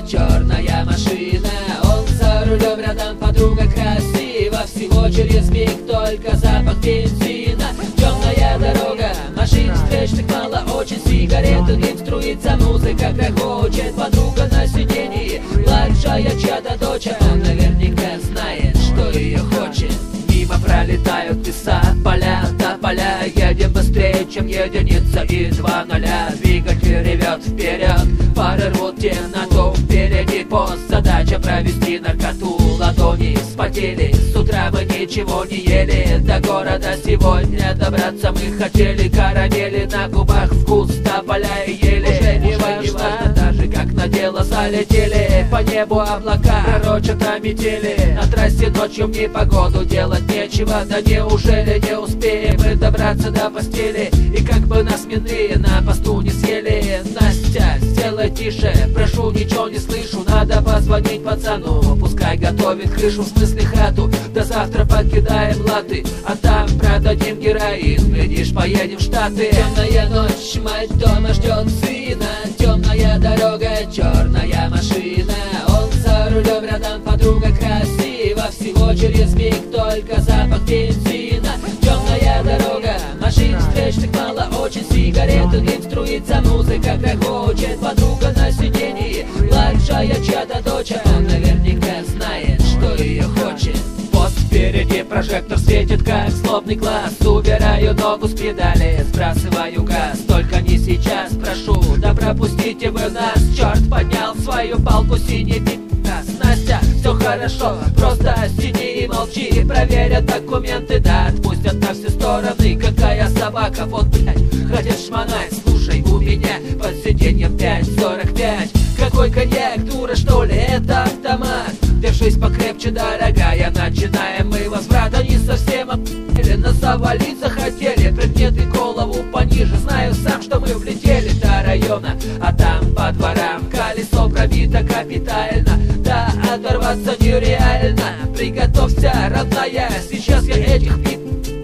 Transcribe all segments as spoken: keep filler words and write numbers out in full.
черная машина. Он за рулем, рядом подруга красива. Всего через миг только запах бензина. Темная дорога, машин встречных мало очень. Сигареты, дым струится, музыка грохочет. Подруга на сиденье, младшая чья-то дочь. Он наверняка знает, что ее хочет. Мимо пролетают леса, поля, до поля. Едем быстрее, чем единица и два ноля. Двигатель ревет вперед, фары рвут темноту. Впереди пост, задача провести наркоту. Ладони вспотели, с утра мы ничего не ели. До города сегодня добраться мы хотели. Карамели на губах, вкус тополя и ели. Уже не важно, даже как на дело залетели. По небу облака пророчат о метели. На трассе ночью в непогоду делать нечего. Да неужели не успеем мы добраться до постели? И как бы нас менты на посту не съели. Настя, сделай тише, прошу, ничего не слышу. Надо позвонить пацану, пускай готовит крышу, в смысле хату. До завтра покидаем Латы, а там продадим героин. Глядишь, поедем в Штаты. Темная ночь, мать дома ждет сына. Темная дорога, черная машина. Он за рулем, рядом подруга красива. Всего через миг только запах бензина. Темная дорога, машин встречных мало очень. Сигареты, дым струится, музыка грохочет. Подруга на сиденье, младшая чья-то дочь. Он наверняка знает, что ее хочет. Пост впереди, прожектор светит, как злобный глаз. Убираю ногу с педали, сбрасываю газ. Только не сейчас, прошу, да пропустите вы нас. Черт поднял свою палку, синий пи***. Настя, все хорошо, просто сиди и молчи. Проверят документы, да отпустят на все стороны. Какая собака, вот блядь, хотят шмонать. Слушай, у меня под сиденьем пять сорок пять. Какой коньяк, дура что ли, это автомат. Держись покрепче, дорогая, начинаем мы возврат. Они совсем охуели, нас завалить захотели. Предметы голову пониже, знаю сам, что мы влетели до района. А там по дворам колесо пробито капитально. Да, оторваться нереально. Приготовься, родная, сейчас я этих пи***.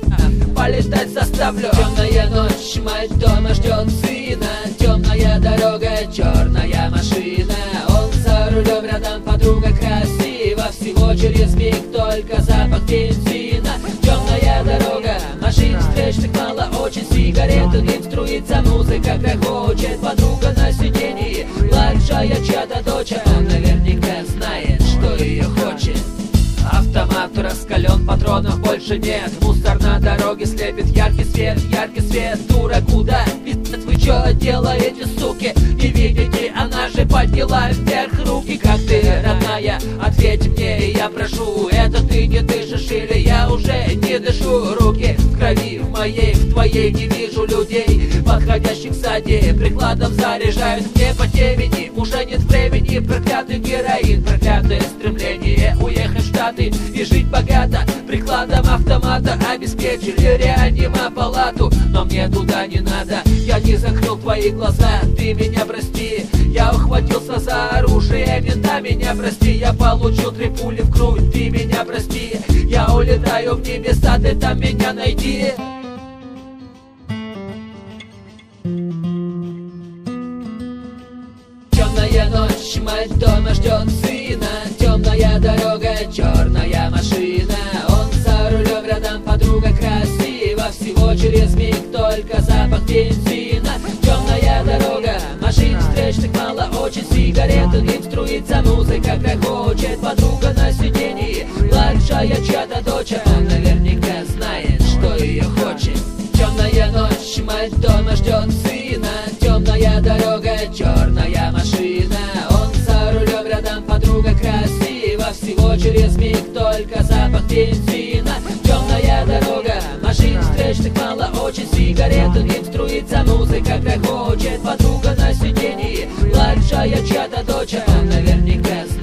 Полетать заставлю. Темная ночь, мать дома ждет сына. Темная дорога, черная машина. Он за рулем, рядом подруга красива. Всего через миг только запах бензина. Темная дорога, машин встречных мало очень. Сигареты, дым струится, музыка грохочет. Подруга на сиденье, младшая чья-то дочь. Он наверняка знает, что ее хочет. Автомат раскален, патронов больше нет. Мусор на дороге слепит, яркий свет, яркий свет. Дура, куда? Пиздец, вы чё делаете, суки? Не видите, она же подняла вверх руки. Как ты, родная? Ответь мне, я прошу. Это ты не дышишь или я уже не дышу? Руки в крови, в моей, в твоей не вижу людей, подходящих сзади. Прикладом заряжают мне по темени. Уже нет времени, проклятый героин. Проклятое стремление уехать в Штаты и жить богато. Прикладом автомата обеспечили реанимопалату. Но мне туда не надо, я не закрыл твои глаза. Ты меня прости, я ухватился за оружие мента. Меня прости, я получил три пули в грудь. Ты меня прости, я улетаю в небеса. Ты там меня найди. Темная ночь, мать дома ждет сына. Темная дорога, черная машина. Он за рулем, рядом подруга красива. Всего через миг только запах бензина. Темная дорога, машин встречных мало очень. Сигареты, дым струится, музыка грохочет. Подруга на сиденье, младшая чья-то дочь. Он наверняка знает, что ее хочет. Темная ночь, мать дома ждет сына. Темная дорога, черная машина. Он за рулем, рядом подруга красива. Всего через миг только запах бензина. Темная дорога, машин встречных мало очень. Сигареты, дым струится, музыка грохочет. Подруга на сиденье, младшая чья-то дочь. Он наверняка знает.